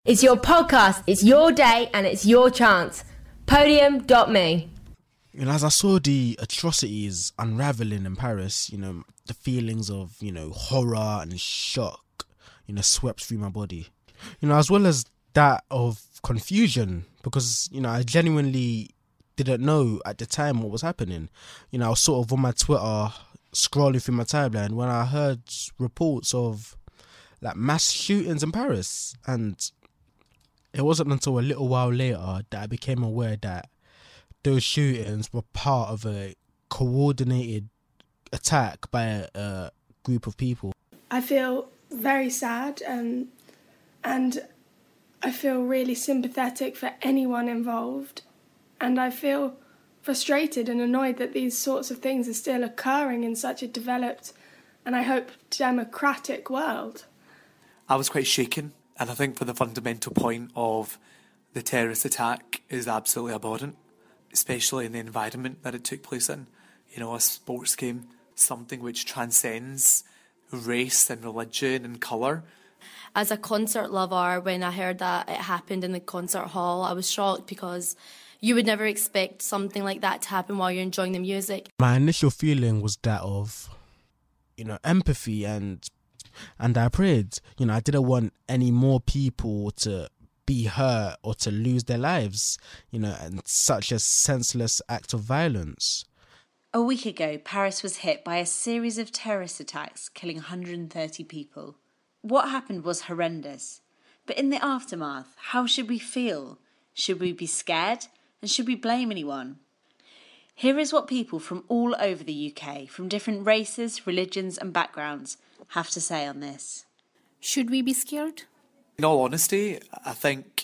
It's your podcast, it's your day, and it's your chance. Podium.me. As I saw the atrocities unraveling in Paris, the feelings of, horror and shock, swept through my body. As well as that of confusion, because, I genuinely didn't know at the time what was happening. I was sort of on my Twitter scrolling through my timeline when I heard reports of mass shootings in Paris, and it wasn't until a little while later that I became aware that those shootings were part of a coordinated attack by a group of people. I feel very sad and I feel really sympathetic for anyone involved, and I feel frustrated and annoyed that these sorts of things are still occurring in such a developed and I hope democratic world. I was quite shaken, and I think for the fundamental point of the terrorist attack is absolutely abhorrent, especially in the environment that it took place in. A sports game, something which transcends race and religion and colour. As a concert lover, when I heard that it happened in the concert hall, I was shocked because you would never expect something like that to happen while you're enjoying the music. My initial feeling was that of, empathy and I prayed. I didn't want any more people to be hurt or to lose their lives, and such a senseless act of violence. A week ago, Paris was hit by a series of terrorist attacks, killing 130 people. What happened was horrendous. But in the aftermath, how should we feel? Should we be scared? And should we blame anyone? Here is what people from all over the UK, from different races, religions and backgrounds, have to say on this. Should we be scared? In all honesty, I think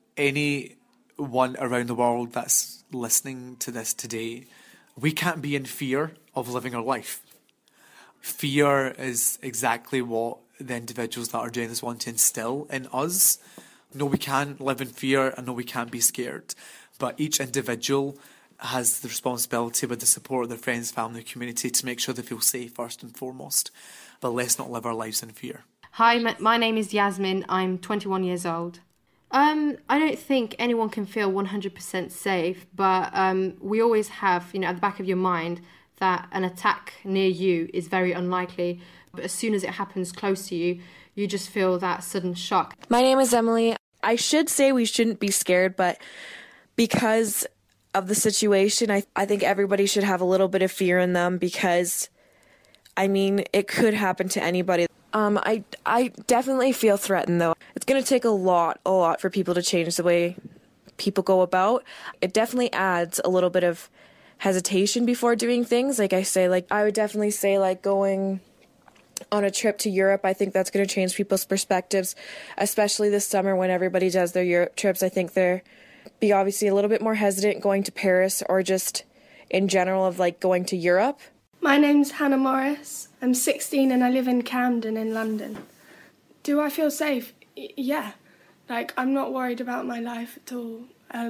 anyone around the world that's listening to this today, we can't be in fear of living our life. Fear is exactly what the individuals that are doing this want to instill in us. No, we can't live in fear, and no, we can't be scared. But each individual has the responsibility, with the support of their friends, family, community, to make sure they feel safe first and foremost. But let's not live our lives in fear. Hi, my name is Yasmin. I'm 21 years old. I don't think anyone can feel 100% safe, but we always have, at the back of your mind that an attack near you is very unlikely. But as soon as it happens close to you, you just feel that sudden shock. My name is Emily. I should say we shouldn't be scared, but because of the situation, I think everybody should have a little bit of fear in them because, it could happen to anybody. I definitely feel threatened, though. It's going to take a lot for people to change the way people go about. It definitely adds a little bit of hesitation before doing things. Like I say, I would definitely say, going on a trip to Europe, I think that's going to change people's perspectives, especially this summer when everybody does their Europe trips. I think they're be obviously a little bit more hesitant going to Paris or just in general of going to Europe. My name's Hannah Morris. I'm 16 and I live in Camden in London. Do I feel safe? Yeah. I'm not worried about my life at all.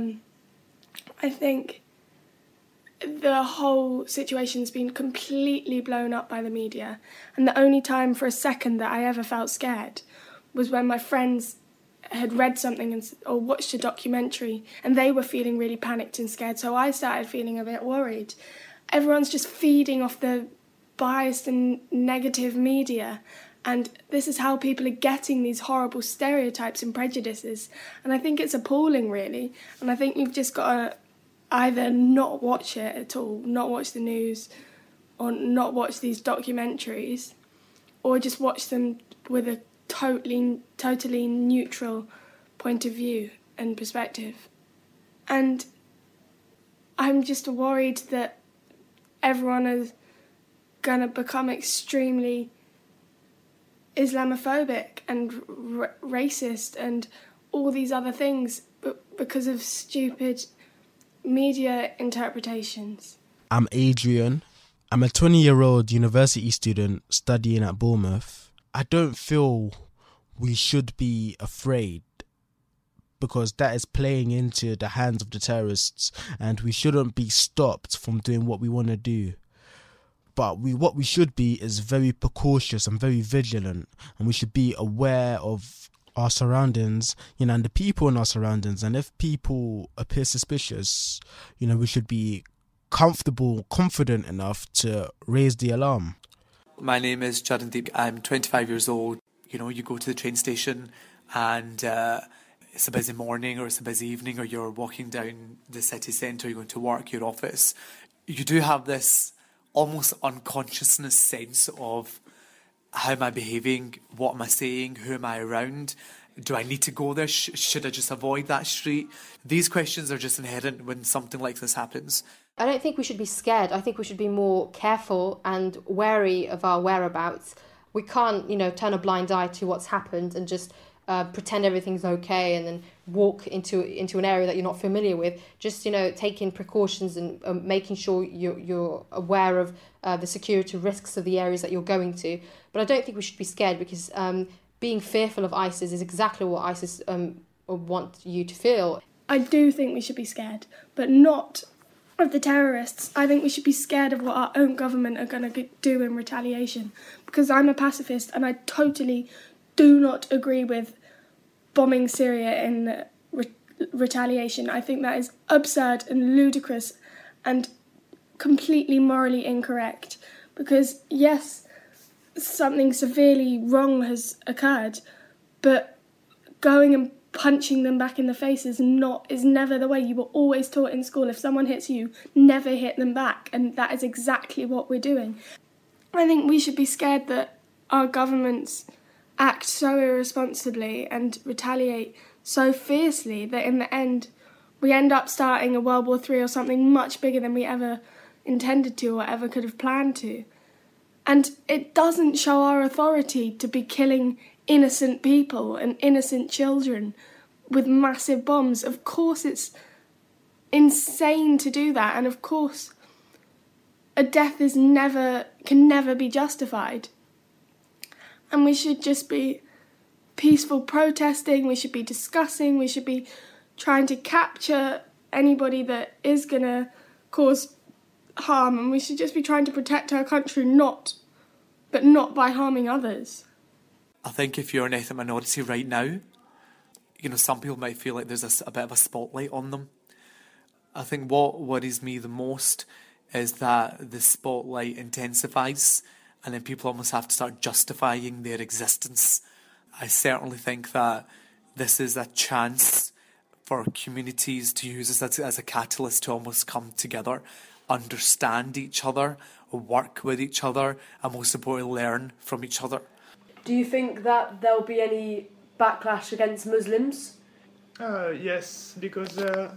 I think the whole situation's been completely blown up by the media, and the only time for a second that I ever felt scared was when my friends had read something or watched a documentary and they were feeling really panicked and scared, so I started feeling a bit worried. Everyone's just feeding off the biased and negative media, and this is how people are getting these horrible stereotypes and prejudices, and I think it's appalling, really. And I think you've just got to either not watch it at all, not watch the news, or not watch these documentaries, or just watch them with a totally neutral point of view and perspective. And I'm just worried that everyone is going to become extremely Islamophobic and racist and all these other things because of stupid media interpretations. I'm Adrian. I'm a 20-year-old university student studying at Bournemouth. I don't feel we should be afraid because that is playing into the hands of the terrorists, and we shouldn't be stopped from doing what we want to do. But what we should be is very precautious and very vigilant, and we should be aware of our surroundings, and the people in our surroundings. And if people appear suspicious, we should be confident enough to raise the alarm. My name is Charandeep. I'm 25 years old. You go to the train station and it's a busy morning or it's a busy evening, or you're walking down the city centre, you're going to work, your office. You do have this almost unconsciousness sense of, how am I behaving? What am I saying? Who am I around? Do I need to go there? Should I just avoid that street? These questions are just inherent when something like this happens. I don't think we should be scared. I think we should be more careful and wary of our whereabouts. We can't, turn a blind eye to what's happened and just pretend everything's okay and then walk into an area that you're not familiar with. Just, taking precautions and making sure you're aware of the security risks of the areas that you're going to. But I don't think we should be scared, because being fearful of ISIS is exactly what ISIS want you to feel. I do think we should be scared, but not of the terrorists. I think we should be scared of what our own government are going to do in retaliation, because I'm a pacifist and I totally do not agree with bombing Syria in retaliation. I think that is absurd and ludicrous and completely morally incorrect, because yes, something severely wrong has occurred, but going and punching them back in the face is never the way. You were always taught in school, if someone hits you, never hit them back, and that is exactly what we're doing. I think we should be scared that our governments act so irresponsibly and retaliate so fiercely that in the end we end up starting a World War III or something much bigger than we ever intended to or ever could have planned to. And it doesn't show our authority to be killing innocent people and innocent children with massive bombs. Of course it's insane to do that, and of course a death can never be justified. And we should just be peaceful protesting, we should be discussing, we should be trying to capture anybody that is going to cause harm, and we should just be trying to protect our country, but not by harming others. I think if you're an ethnic minority right now, some people might feel like there's a bit of a spotlight on them. I think what worries me the most is that the spotlight intensifies and then people almost have to start justifying their existence. I certainly think that this is a chance for communities to use this as a catalyst to almost come together, understand each other, work with each other, and most importantly, learn from each other. Do you think that there'll be any backlash against Muslims? Yes, because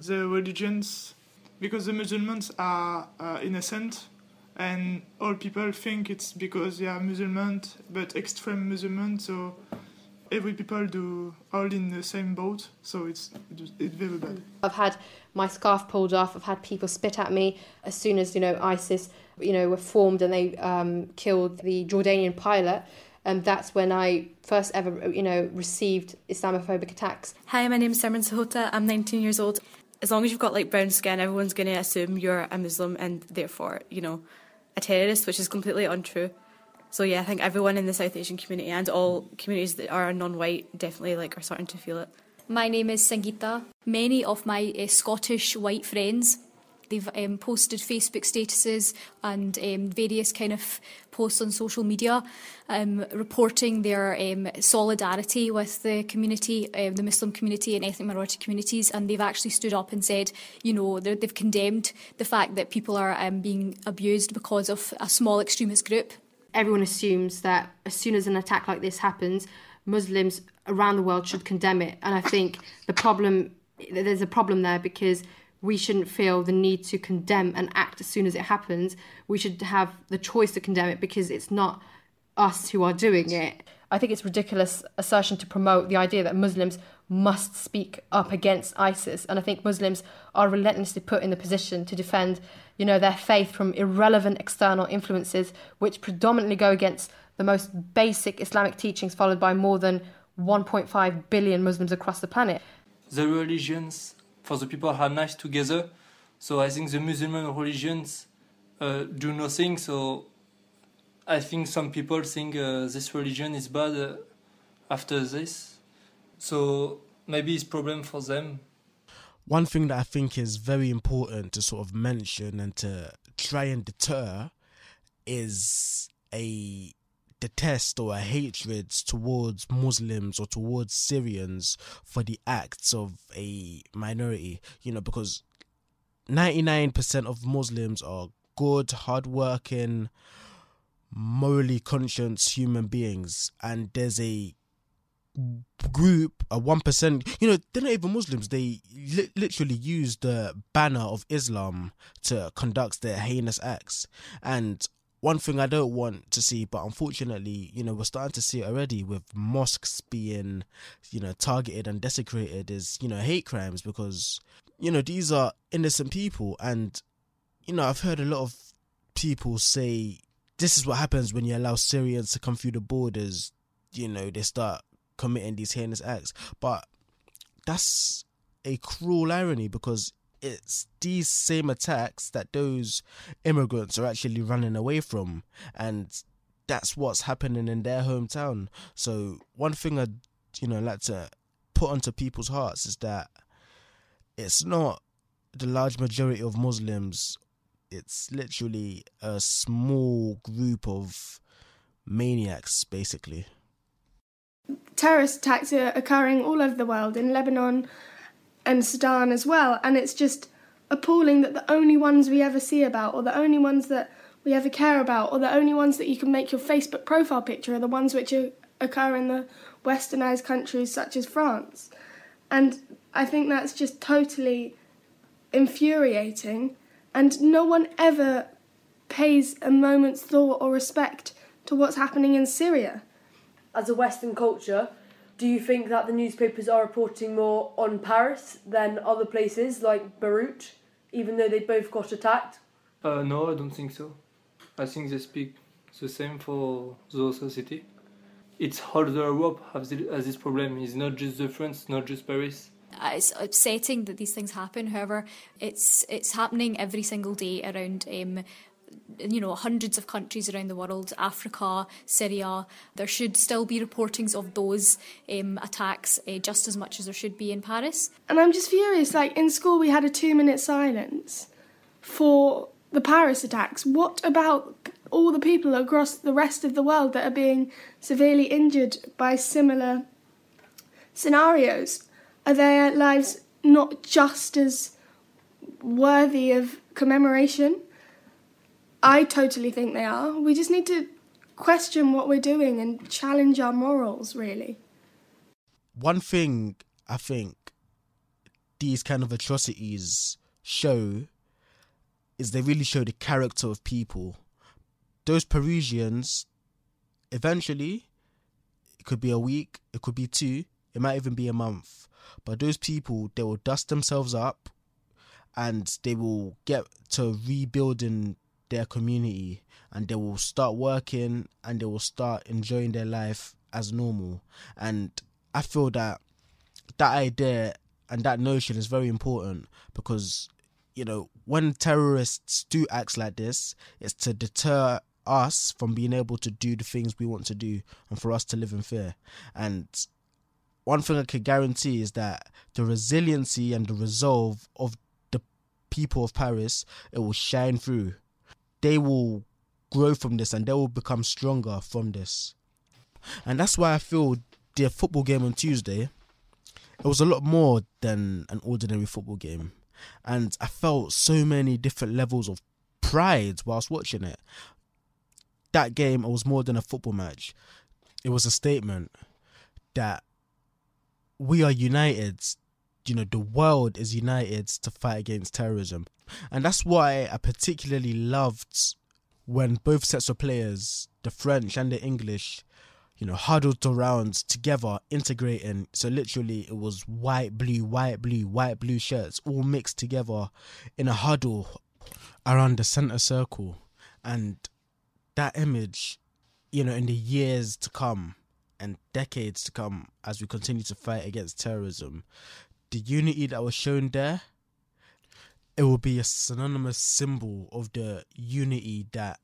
the Muslims are innocent, and all people think it's because they are Muslim, but extreme Muslim, so every people do all in the same boat, so it's very bad. I've had my scarf pulled off, I've had people spit at me as soon as, ISIS, were formed and they killed the Jordanian pilot. And that's when I first ever, received Islamophobic attacks. Hi, my name's Simran Sahota. I'm 19 years old. As long as you've got brown skin, everyone's going to assume you're a Muslim and therefore, a terrorist, which is completely untrue. So yeah, I think everyone in the South Asian community and all communities that are non-white definitely are starting to feel it. My name is Sangeeta. Many of my Scottish white friends, they've posted Facebook statuses and various kind of posts on social media reporting their solidarity with the community, the Muslim community and ethnic minority communities, and they've actually stood up and said, they've condemned the fact that people are being abused because of a small extremist group. Everyone assumes that as soon as an attack like this happens, Muslims around the world should condemn it. And I think there's a problem there, because we shouldn't feel the need to condemn an act as soon as it happens. We should have the choice to condemn it, because it's not us who are doing it. I think it's ridiculous assertion to promote the idea that Muslims must speak up against ISIS. And I think Muslims are relentlessly put in the position to defend, their faith from irrelevant external influences, which predominantly go against the most basic Islamic teachings followed by more than 1.5 billion Muslims across the planet. The religions for the people are nice together, so I think the Muslim religions do nothing, so I think some people think this religion is bad after this, So maybe it's problem for them. One thing that I think is very important to sort of mention and to try and deter is a detest or a hatred towards Muslims or towards Syrians for the acts of a minority, because 99% of Muslims are good, hardworking, morally conscious human beings, and there's a group, a 1%, they're not even Muslims. They literally use the banner of Islam to conduct their heinous acts. And one thing I don't want to see, but unfortunately, we're starting to see it already with mosques being, targeted and desecrated, is, hate crimes, because, these are innocent people. And, I've heard a lot of people say, this is what happens when you allow Syrians to come through the borders, they start committing these heinous acts. But that's a cruel irony, because it's these same attacks that those immigrants are actually running away from, and that's what's happening in their hometown. So one thing I'd like to put onto people's hearts is that it's not the large majority of Muslims, it's literally a small group of maniacs, basically. Terrorist attacks are occurring all over the world, in Lebanon and Sudan as well, and it's just appalling that the only ones we ever see about, or the only ones that we ever care about, or the only ones that you can make your Facebook profile picture are the ones which occur in the westernised countries such as France. And I think that's just totally infuriating, and no one ever pays a moment's thought or respect to what's happening in Syria. As a Western culture, do you think that the newspapers are reporting more on Paris than other places like Beirut, even though they both got attacked? No, I don't think so. I think they speak the same for the other city. It's all the Europe has this problem. It's not just the France, not just Paris. It's upsetting that these things happen. However, it's happening every single day around hundreds of countries around the world, Africa, Syria. There should still be reportings of those attacks just as much as there should be in Paris. And I'm just furious, in school we had a 2-minute silence for the Paris attacks. What about all the people across the rest of the world that are being severely injured by similar scenarios? Are their lives not just as worthy of commemoration? I totally think they are. We just need to question what we're doing and challenge our morals, really. One thing I think these kind of atrocities show is they really show the character of people. Those Parisians, eventually, it could be a week, it could be 2, it might even be a month. But those people, they will dust themselves up and they will get to rebuilding their community, and they will start working and they will start enjoying their life as normal. And I feel that idea and that notion is very important, because when terrorists do acts like this, it's to deter us from being able to do the things we want to do and for us to live in fear. And one thing I can guarantee is that the resiliency and the resolve of the people of Paris, it will shine through. They will grow from this and they will become stronger from this. And that's why I feel the football game on Tuesday, it was a lot more than an ordinary football game. And I felt so many different levels of pride whilst watching it. That game, it was more than a football match. It was a statement that we are united. The world is united to fight against terrorism. And that's why I particularly loved when both sets of players, the French and the English, huddled around together, integrating. So literally it was white, blue shirts all mixed together in a huddle around the centre circle. And that image, in the years to come and decades to come, as we continue to fight against terrorism, the unity that was shown there, it will be a synonymous symbol of the unity that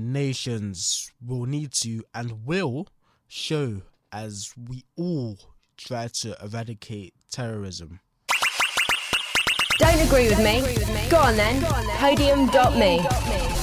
nations will need to and will show as we all try to eradicate terrorism. Don't agree with me? Go on then. Podium.me.